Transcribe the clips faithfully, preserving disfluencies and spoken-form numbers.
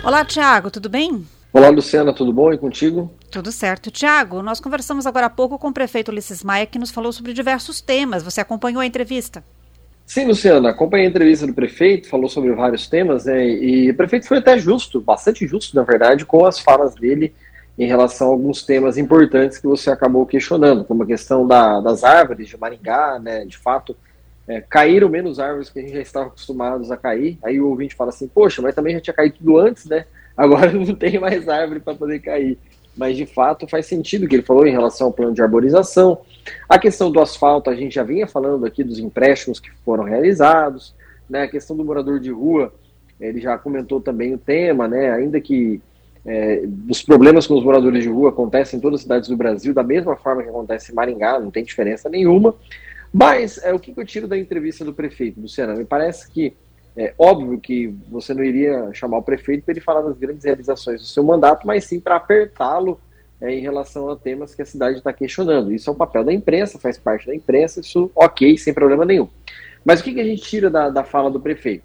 Olá, Tiago, tudo bem? Olá, Luciana, tudo bom? E contigo? Tudo certo. Tiago, nós conversamos agora há pouco com o prefeito Ulisses Maia, que nos falou sobre diversos temas. Você acompanhou a entrevista? Sim, Luciana, acompanhei a entrevista do prefeito, falou sobre vários temas, né? E o prefeito foi até justo, bastante justo, na verdade, com as falas dele em relação a alguns temas importantes que você acabou questionando, como a questão da, das árvores de Maringá, né? De fato, é, caíram menos árvores que a gente já estava acostumados a cair. Aí o ouvinte fala assim, poxa, mas também já tinha caído tudo antes, né? Agora não tem mais árvore para poder cair. Mas, de fato, faz sentido o que ele falou em relação ao plano de arborização. A questão do asfalto, a gente já vinha falando aqui dos empréstimos que foram realizados, né? A questão do morador de rua, ele já comentou também o tema, né? Ainda que é, os problemas com os moradores de rua acontecem em todas as cidades do Brasil, da mesma forma que acontece em Maringá, não tem diferença nenhuma. Mas é, o que eu tiro da entrevista do prefeito, Luciana? Me parece que é óbvio que você não iria chamar o prefeito para ele falar das grandes realizações do seu mandato, mas sim para apertá-lo é, em relação a temas que a cidade está questionando. Isso é o papel da imprensa, faz parte da imprensa, isso ok, sem problema nenhum. Mas o que, que a gente tira da, da fala do prefeito?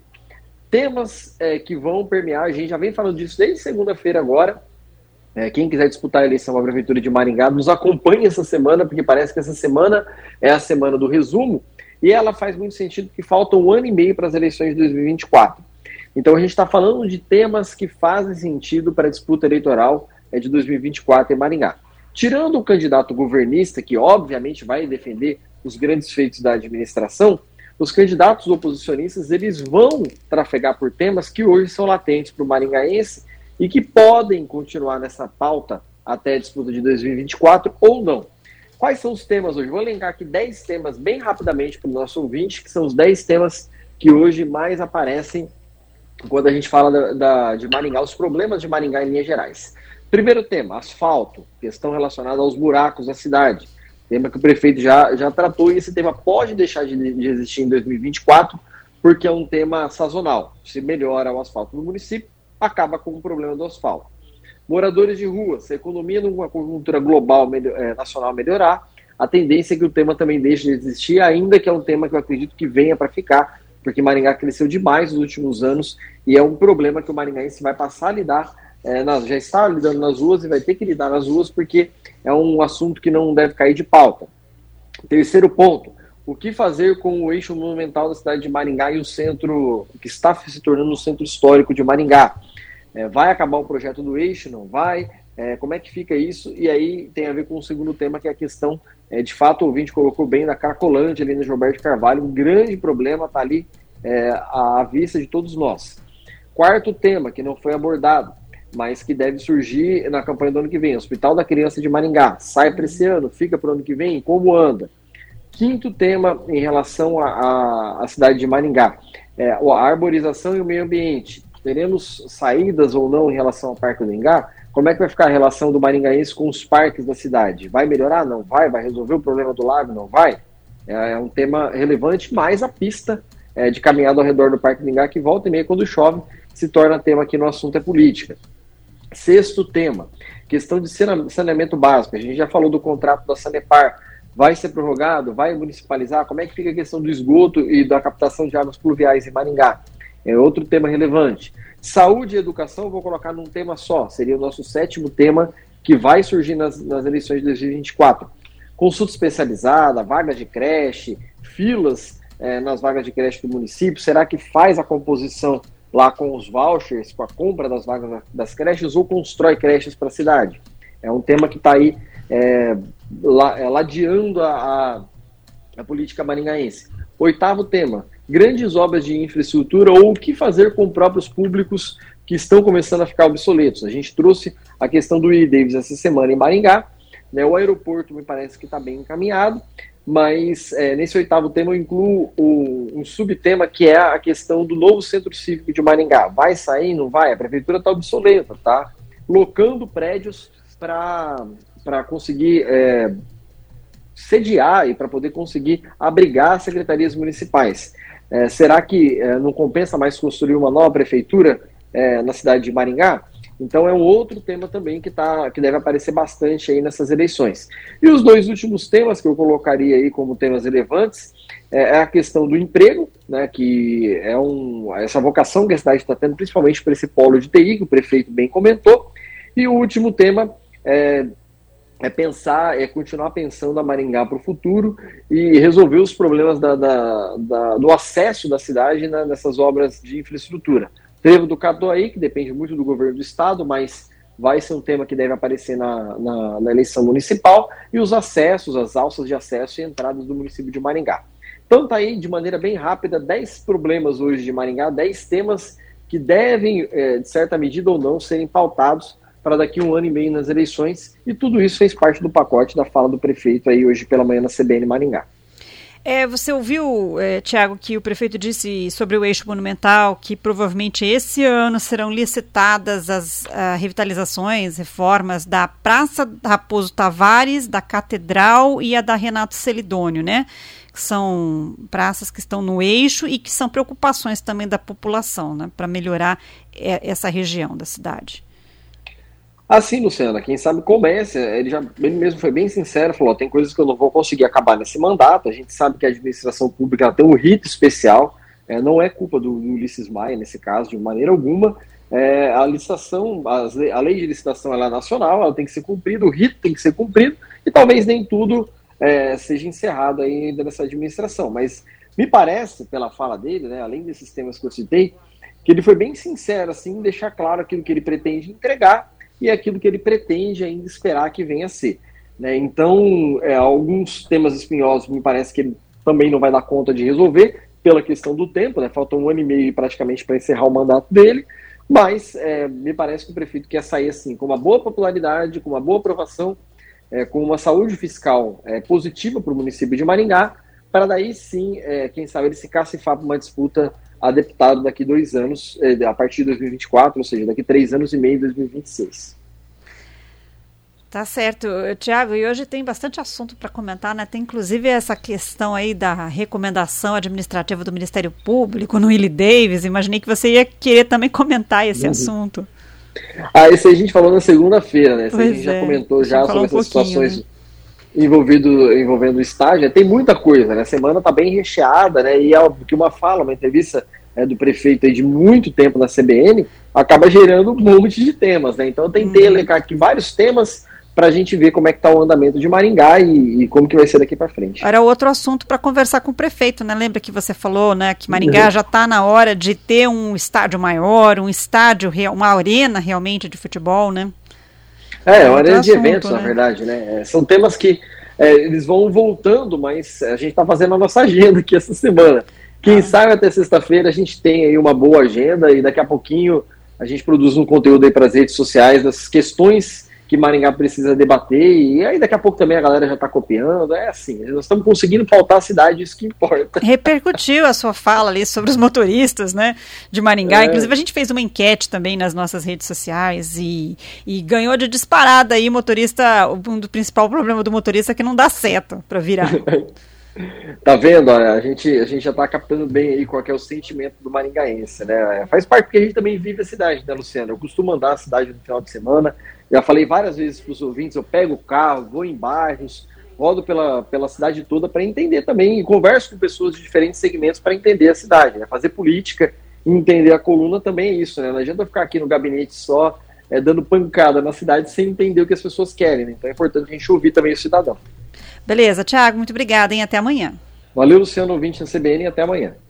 Temas é, que vão permear, a gente já vem falando disso desde segunda-feira agora. É, quem quiser disputar a eleição para a Prefeitura de Maringá, nos acompanhe essa semana, porque parece que essa semana é a semana do resumo, e ela faz muito sentido porque falta um ano e meio para as eleições de dois mil e vinte e quatro. Então a gente está falando de temas que fazem sentido para a disputa eleitoral de dois mil e vinte e quatro em Maringá. Tirando o candidato governista, que obviamente vai defender os grandes feitos da administração, os candidatos oposicionistas eles vão trafegar por temas que hoje são latentes para o maringaense e que podem continuar nessa pauta até a disputa de dois mil e vinte e quatro ou não. Quais são os temas hoje? Vou elencar aqui dez temas bem rapidamente para o nosso ouvinte, que são os dez temas que hoje mais aparecem quando a gente fala da, da, de Maringá, os problemas de Maringá em linhas gerais. Primeiro tema, asfalto, questão relacionada aos buracos da cidade. Tema que o prefeito já, já tratou e esse tema pode deixar de, de existir em dois mil e vinte e quatro porque é um tema sazonal. Se melhora o asfalto no município, acaba com o problema do asfalto. Moradores de rua, se a economia numa conjuntura global melhor, é, nacional melhorar, a tendência é que o tema também deixe de existir, ainda que é um tema que eu acredito que venha para ficar, porque Maringá cresceu demais nos últimos anos e é um problema que o maringaense vai passar a lidar, é, nas, já está lidando nas ruas e vai ter que lidar nas ruas porque é um assunto que não deve cair de pauta. Terceiro ponto, o que fazer com o eixo monumental da cidade de Maringá e o centro, que está se tornando o centro histórico de Maringá? É, vai acabar o projeto do eixo? Não vai? É, como é que fica isso? E aí tem a ver com o segundo tema, que é a questão, é, de fato, o ouvinte colocou bem na Cracolândia, ali no Gilberto Carvalho, um grande problema está ali é, à vista de todos nós. Quarto tema, que não foi abordado, mas que deve surgir na campanha do ano que vem, Hospital da Criança de Maringá, sai para esse ano, fica para o ano que vem, como anda? Quinto tema em relação à cidade de Maringá, é, a arborização e o meio ambiente. Teremos saídas ou não em relação ao Parque do Ingá? Como é que vai ficar a relação do maringaense com os parques da cidade? Vai melhorar? Não vai? Vai resolver o problema do lago? Não vai? É um tema relevante, mas a pista é, de caminhada ao redor do Parque do Ingá, que volta e meia, quando chove, se torna tema aqui no assunto é política. Sexto tema, questão de saneamento básico. A gente já falou do contrato da Sanepar. Vai ser prorrogado? Vai municipalizar? Como é que fica a questão do esgoto e da captação de águas pluviais em Maringá? É outro tema relevante. Saúde e educação, eu vou colocar num tema só. Seria o nosso sétimo tema que vai surgir nas, nas eleições de dois mil e vinte e quatro. Consulta especializada, vagas de creche, filas é, nas vagas de creche do município. Será que faz a composição lá com os vouchers, com a compra das vagas das creches, ou constrói creches para a cidade? É um tema que está aí é, ladeando a, a, a política maringaense. Oitavo tema, grandes obras de infraestrutura ou o que fazer com próprios públicos que estão começando a ficar obsoletos. A gente trouxe a questão do Willie Davis essa semana em Maringá, né? O aeroporto me parece que está bem encaminhado, mas é, nesse oitavo tema eu incluo o, um subtema que é a questão do novo centro cívico de Maringá. Vai sair, não vai? A prefeitura está obsoleta, tá? Locando prédios para conseguir é, sediar e para poder conseguir abrigar as secretarias municipais. É, será que é, não compensa mais construir uma nova prefeitura é, na cidade de Maringá? Então é um outro tema também que, tá, que deve aparecer bastante aí nessas eleições. E os dois últimos temas que eu colocaria aí como temas relevantes é a questão do emprego, né, que é um, essa vocação que a cidade está tendo, principalmente para esse polo de T I, que o prefeito bem comentou. E o último tema é, é pensar, é continuar pensando a Maringá para o futuro e resolver os problemas da, da, da, do acesso da cidade, né, nessas obras de infraestrutura. Trevo do Catuaí, que depende muito do governo do estado, mas vai ser um tema que deve aparecer na, na, na eleição municipal, e os acessos, as alças de acesso e entradas do município de Maringá. Então está aí, de maneira bem rápida, dez problemas hoje de Maringá, dez temas que devem, é, de certa medida ou não, serem pautados para daqui a um ano e meio nas eleições, e tudo isso fez parte do pacote da fala do prefeito aí hoje pela manhã na C B N Maringá. É, você ouviu, é, Tiago, que o prefeito disse sobre o eixo monumental que provavelmente esse ano serão licitadas as uh, revitalizações, reformas da Praça Raposo Tavares, da Catedral e a da Renato Celidônio, né? Que são praças que estão no eixo e que são preocupações também da população, né? Para melhorar é, essa região da cidade. Assim, Luciana, quem sabe comece, ele já ele mesmo foi bem sincero, falou, tem coisas que eu não vou conseguir acabar nesse mandato, a gente sabe que a administração pública tem um rito especial, é, não é culpa do, do Ulisses Maia, nesse caso, de maneira alguma, é, a licitação, as, a lei de licitação ela é nacional, ela tem que ser cumprida, o rito tem que ser cumprido, e talvez nem tudo é, seja encerrado ainda nessa administração, mas me parece, pela fala dele, né, além desses temas que eu citei, que ele foi bem sincero, assim, em deixar claro aquilo que ele pretende entregar, e aquilo que ele pretende ainda esperar que venha a ser. Né? Então, é, alguns temas espinhosos me parece que ele também não vai dar conta de resolver, pela questão do tempo, né? Falta um ano e meio praticamente para encerrar o mandato dele, mas é, me parece que o prefeito quer sair assim, com uma boa popularidade, com uma boa aprovação, é, com uma saúde fiscal é, positiva para o município de Maringá, para daí sim, é, quem sabe, ele se cacifar para uma disputa a deputado daqui dois anos, a partir de dois mil e vinte e quatro, ou seja, daqui três anos e meio, dois mil e vinte e seis. Tá certo, Tiago, e hoje tem bastante assunto para comentar, né? Tem inclusive essa questão aí da recomendação administrativa do Ministério Público no Willie Davis. Imaginei que você ia querer também comentar esse uhum. assunto. Ah, esse aí a gente falou na segunda-feira, né? Esse pois a gente é. já comentou já sobre um essas situações, né? Envolvido, envolvendo o estágio, tem muita coisa, né? A semana está bem recheada, né? E é óbvio que uma fala, uma entrevista é, do prefeito aí de muito tempo na C B N acaba gerando um monte de temas, né? Então eu tentei hum. elencar aqui vários temas para a gente ver como é que está o andamento de Maringá e, e como que vai ser daqui para frente. Era outro assunto para conversar com o prefeito, né? Lembra que você falou, né, que Maringá uhum. já está na hora de ter um estádio maior, um estádio, uma arena realmente de futebol, né? É, uma arena de eventos, né? Na verdade, né? São temas que é, eles vão voltando, mas a gente está fazendo a nossa agenda aqui essa semana. Quem ah. sabe até sexta-feira a gente tem aí uma boa agenda e daqui a pouquinho a gente produz um conteúdo aí para as redes sociais das questões que Maringá precisa debater, e aí daqui a pouco também a galera já está copiando, é assim, nós estamos conseguindo pautar a cidade, isso que importa. Repercutiu a sua fala ali sobre os motoristas, né, de Maringá, é. Inclusive a gente fez uma enquete também nas nossas redes sociais, e, e ganhou de disparada aí motorista, um do principal problema do motorista é que não dá seta para virar. Tá vendo? A gente, a gente já tá captando bem aí qual que é o sentimento do maringaense, né? Faz parte porque a gente também vive a cidade, né, Luciano? Eu costumo andar a cidade no final de semana, já falei várias vezes para os ouvintes, eu pego o carro, vou em bairros, rodo pela, pela cidade toda para entender também, e converso com pessoas de diferentes segmentos para entender a cidade, né? Fazer política e entender a coluna também é isso, né? Não adianta ficar aqui no gabinete só é, dando pancada na cidade sem entender o que as pessoas querem, né? Então é importante a gente ouvir também o cidadão. Beleza, Tiago, muito obrigada, hein? Até amanhã. Valeu, Luciano, ouvinte da C B N, e até amanhã.